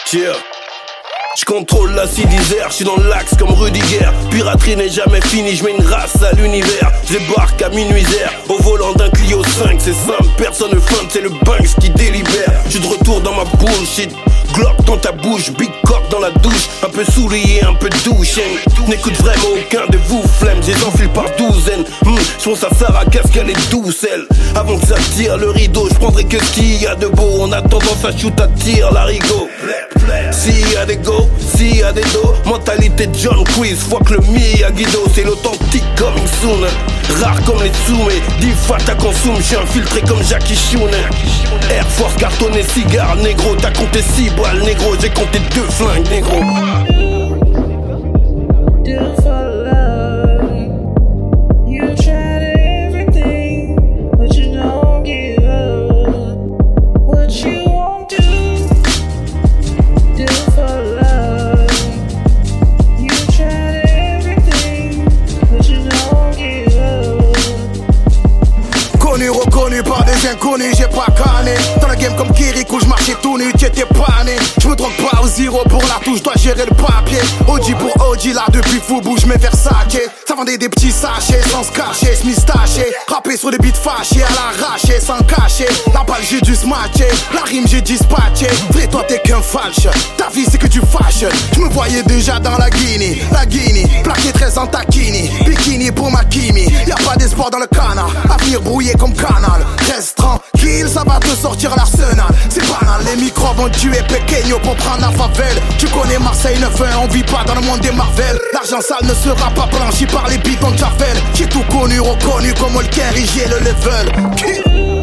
Yeah. J'contrôle la d'Isère, j'suis dans l'axe comme Rudiger. Piraterie n'est jamais finie, j'mets une race à l'univers. J'débarque à minuit au volant d'un Clio 5. C'est simple, personne ne feinte, c'est le Banks qui délibère. J'suis de retour dans ma bullshit. Glock dans ta bouche, big cock dans la douche. Un peu soulier, un peu douche. N'écoute vraiment aucun de vous, flemme. J'ai enfile par douzaine. J'pense à Sarah, qu'est-ce qu'elle est douce, elle. Avant que ça tire le rideau, j'prendrai que ce qu'il y a de beau. On a tendance à shoot à tir, l'arigot. S'il y a des go, s'il y a des dos. Mentalité John Quiz, fuck le Miyagi-Do. C'est l'authentique coming soon. Rare comme les Tsumé, 10 fois ta consomme. J'suis infiltré comme Jackie Chun. Air Force, cartonné, cigare, négro. T'as compté 6 balles, négro. J'ai compté 2 flingues, négro. Reconnu par des inconnus, j'ai pas canné. Dans la game comme Kirikou, j'marchais tout nu, t'étais pas né. J'me drogue pas au zéro pour la touche, dois gérer le papier. OG pour OG, là depuis Foubou, j'mets Versace. Ça vendait des petits sachets, sans se cacher, s'mistacher. Rapper sur des beats fâchés, à l'arraché, sans cacher. La balle j'ai dû se matcher, la rime j'ai dispatché. Vrai toi t'es qu'un falche, ta vie c'est que tu fâches. J'me voyais déjà dans la Guinée, plaqué 13 en taquini. Bikini pour ma Kimi, y'a pas d'espoir dans le canard. Avenir brouillé comme canal, reste tranquille, ça va te sortir l'arsenal. C'est banal, les microbes ont tué Pequeño pour prendre la favelle. Tu connais Marseille 9-1, on vit pas dans le monde des Marvel. L'argent sale ne sera pas blanchi par les bidons de Javel. J'ai tout connu, reconnu comme Holker, j'ai le level.